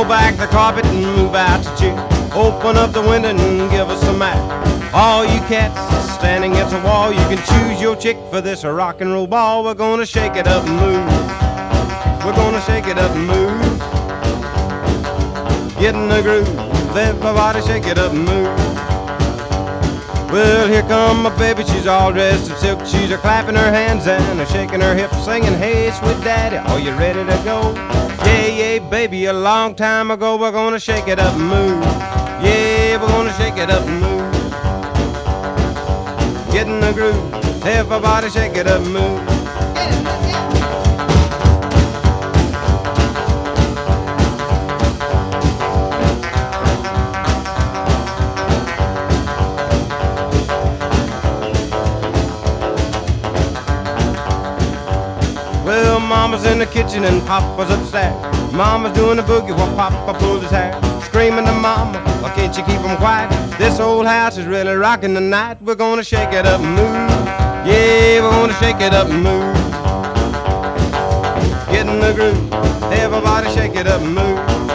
Roll back the carpet and move out the chair. Open up the window and give us some air. All you cats standing against the wall, you can choose your chick for this rock and roll ball. We're gonna shake it up and move. We're gonna shake it up and move. Get in the groove, everybody shake it up and move. Well, here come my baby, she's all dressed in silk. She's clapping her hands and shaking her hips, singing, hey, sweet daddy, are you ready to go? Yeah, yeah, baby, a long time ago, we're gonna shake it up and move. Yeah, we're gonna shake it up and move. Get in the groove, everybody shake it up and move. Well, Mama's in the kitchen and Papa's upstairs. Mama's doing the boogie while Papa pulls his hair. Screaming to Mama, why can't you keep him quiet? This old house is really rocking tonight. We're gonna shake it up and move. Yeah, we're gonna shake it up and move. Get in the groove, everybody shake it up and move.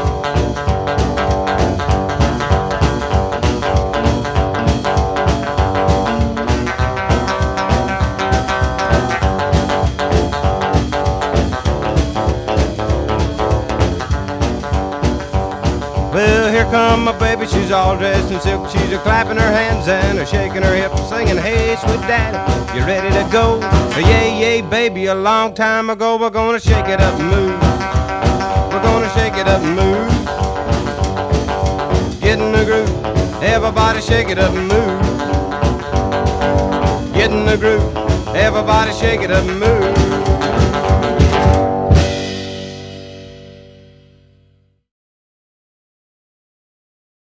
Well, here come my baby, she's all dressed in silk. She's clapping her hands and shaking her hips, singing, hey, sweet daddy, you ready to go? Yeah, yeah, baby, a long time ago, we're gonna shake it up and move. We're gonna shake it up and move. Get in the groove, everybody shake it up and move. Get in the groove, everybody shake it up and move.